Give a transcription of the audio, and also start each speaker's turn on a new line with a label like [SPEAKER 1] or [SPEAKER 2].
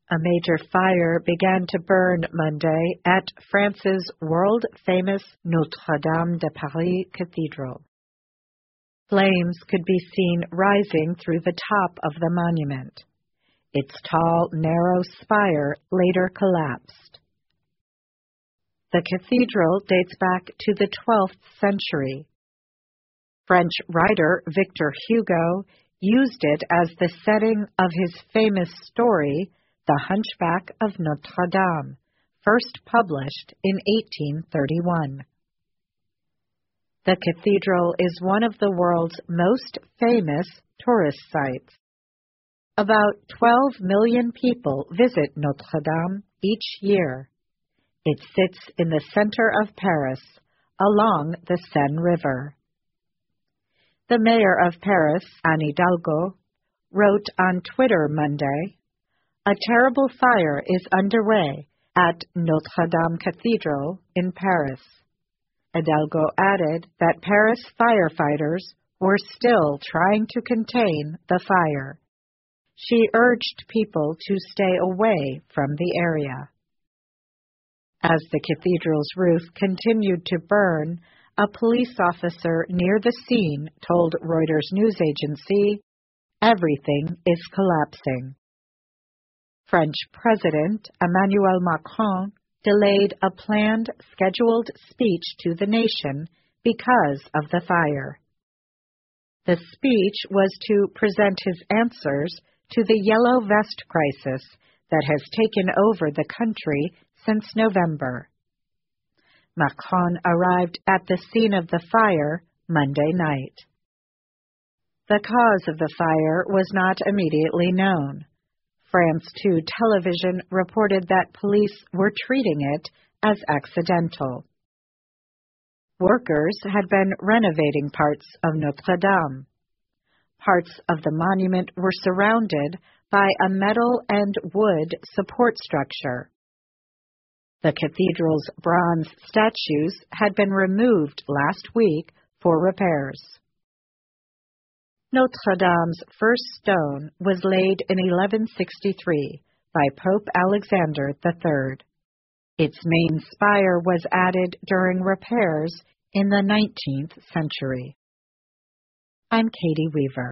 [SPEAKER 1] A major fire began to burn Monday at France's world-famous Notre-Dame de Paris Cathedral. Flames could be seen rising through the top of the monument. Its tall, narrow spire later collapsed. The cathedral dates back to the 12th century. French writer Victor Hugo used it as the setting of his famous story, The Hunchback of Notre Dame, first published in 1831. The cathedral is one of the world's most famous tourist sites. About 12 million people visit Notre Dame each year. It sits in the center of Paris, along the Seine River. The mayor of Paris, Anne Hidalgo, wrote on Twitter Monday, "A terrible fire is underway at Notre Dame Cathedral in Paris." Hidalgo added that Paris firefighters were still trying to contain the fire. She urged people to stay away from the area. As the cathedral's roof continued to burn, a police officer near the scene told Reuters news agency, "Everything is collapsing." French President Emmanuel Macron delayed a planned scheduled speech to the nation because of the fire. The speech was to present his answers to the Yellow Vest crisis that has taken over the country since November. Macron arrived at the scene of the fire Monday night. The cause of the fire was not immediately known. France 2 television reported that police were treating it as accidental. Workers had been renovating parts of Notre Dame. Parts of the monument were surrounded by a metal and wood support structure. The cathedral's bronze statues had been removed last week for repairs. Notre Dame's first stone was laid in 1163 by Pope Alexander III. Its main spire was added during repairs in the 19th century. I'm Katie Weaver.